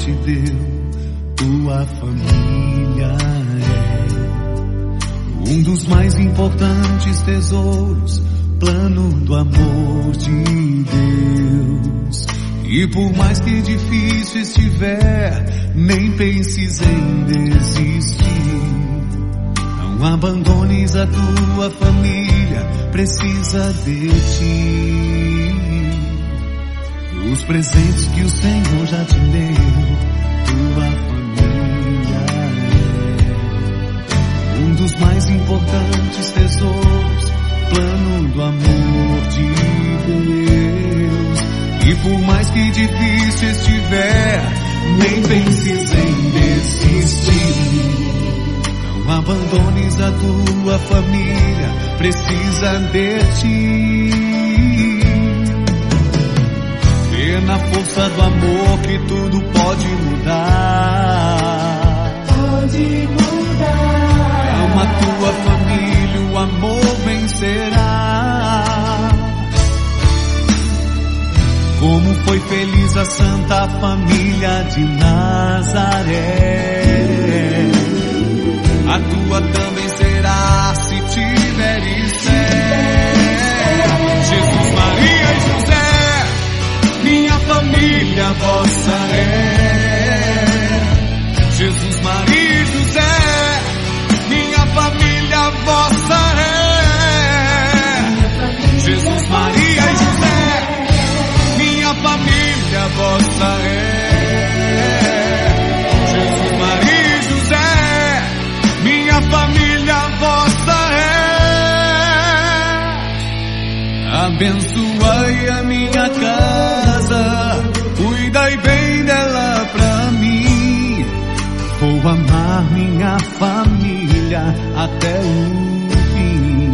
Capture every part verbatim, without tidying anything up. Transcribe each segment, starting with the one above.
te deu, tua família é um dos mais importantes tesouros, plano do amor de Deus. E por mais que difícil estiver, nem penses em desistir. Não abandones a tua família, precisa de ti. Os presentes que o Senhor já te deu, tua família é um dos mais importantes tesouros, plano do amor de Deus. E por mais que difícil estiver, nem penses em desistir. Não abandones a tua família, precisa de ti. Crê na força do amor que tudo pode mudar. Pode mudar. Ama a tua família, o amor vencerá. Como foi feliz a Santa Família de Nazaré, a tua também será se tiveres fé. Jesus, Maria e José, minha família vossa é. Jesus, Maria e José, minha família vossa é. Jesus, Maria e José, minha família vossa é. Jesus, Maria e José, minha família vossa é. Abençoai a minha casa, cuidai bem dela pra mim. Vou amar minha família até o fim.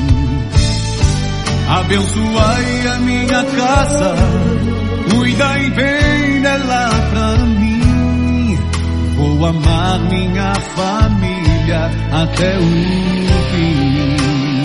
Abençoai a minha casa, cuidai bem dela pra mim. Vou amar minha família até o fim.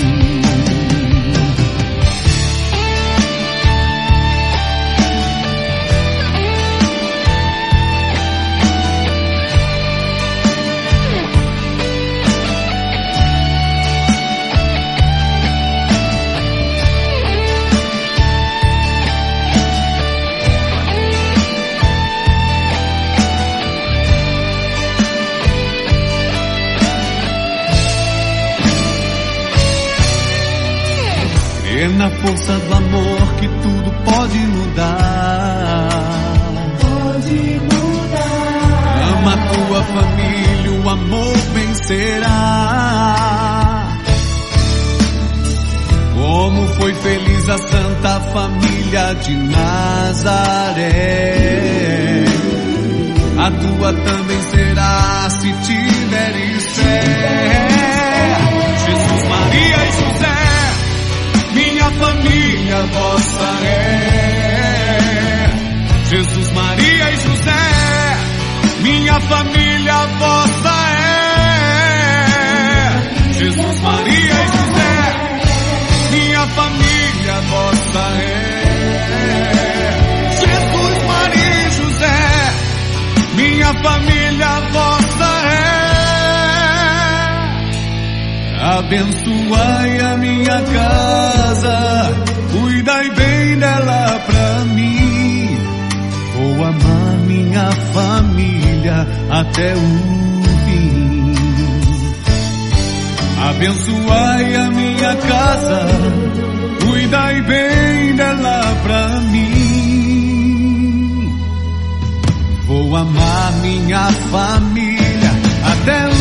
Crê na força do amor que tudo pode mudar. Pode mudar. Ama a tua família, o amor vencerá. Como foi feliz a Santa Família de Nazaré, a tua também será se tiveres fé. Jesus, Maria e José, minha família vossa é. Jesus, Maria e José, minha família vossa é. Jesus, Maria e José, minha família vossa é. Jesus, Maria e José, minha família vossa é. Abençoai a minha casa, cuidai bem dela pra mim. Vou amar minha família até o fim. Abençoai a minha casa, cuidai bem dela pra mim. Vou amar minha família até o